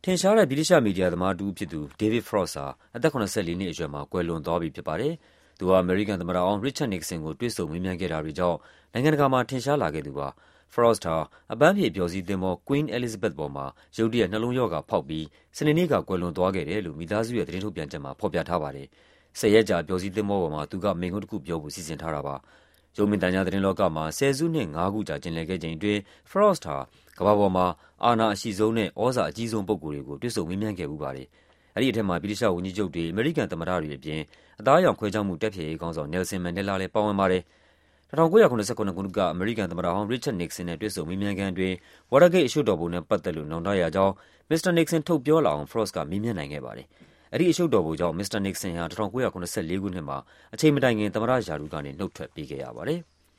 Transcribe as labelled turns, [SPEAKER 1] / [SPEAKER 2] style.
[SPEAKER 1] ထင်ရှားတဲ့ဗြိတိသျှမီဒီယာသမားတဦးဖြစ်သူ David Frost ဟာအသက် 74 နှစ်အရွယ်မှာကွယ်လွန်သွားပြီဖြစ်ပါတယ်။ သူဟာအမေရိကန်သမ္မတဟောင်း Richard Nixon ကိုတွေ့ဆုံမေးမြန်းခဲ့တာတွေကြောင့်နိုင်ငံတကာမှာထင်ရှားလာခဲ့သူပါ။ Frost ဟာအပန်းဖြေပျော်စီးသင်္ဘော Queen Elizabeth ပေါ်မှာရုတ်တရက်နှလုံးရောဂါဖောက်ပြီး စနေနေ့ကကွယ်လွန်သွားခဲ့တယ်လို့ မိသားစုရဲ့သတင်းထုတ်ပြန်ချက်မှာဖော်ပြထားပါတယ်။ 10 ရက်ကြာပျော်စီးသင်္ဘောပေါ်မှာ သူကမိန့်ခွန်းတခုပြောဖို့စီစဉ်ထားတာပါ။ ရုပ်မြင်သံကြားသတင်းလောကမှာ ဆယ်စုနှစ် 5 ခုကြာကျင်လည်ခဲ့ချိန်အတွင်း Frost ဟာကမ္ဘာပေါ်မှာအာဏာအရှိဆုံးနဲ့ သြဇာအကြီးဆုံးပုဂ္ဂိုလ်တွေကို တွေ့ဆုံမေးမြန်းခဲ့ဖူးပါတယ်။ အဲဒီထဲမှာ ဗြိတိသျှဝန်ကြီးချုပ်တွေ၊ အမေရိကန်သမ္မတတွေအပြင် အသားအရောင်ခွဲခြားမှုတိုက်ဖျက်ရေးခေါင်းဆောင် Nelson Mandela လည်းပါဝင်ပါတယ်။ 1977 ခုနှစ်က အမေရိကန်သမ္မတဟောင်း Richard Nixon နဲ့တွေ့ဆုံမေးမြန်းခန်းအတွင်း Watergate အရှုပ်တော်ပုံနဲ့ပတ်သက်လို့ နောင်တရကြောင်း မစ္စတာ Nixon ထုတ်ပြောလာအောင် Frost ကမေးမြန်းနိုင်ခဲ့ပါတယ်။ အဲဒီအရှုပ်တော်ပုံကြောင့် မစ္စတာ Nixon ဟာ 1974 ခုနှစ်မှာ အချိန်မတိုင်ခင် သမ္မတရာထူးကနေ နုတ်ထွက်ပေးခဲ့ရပါတယ်။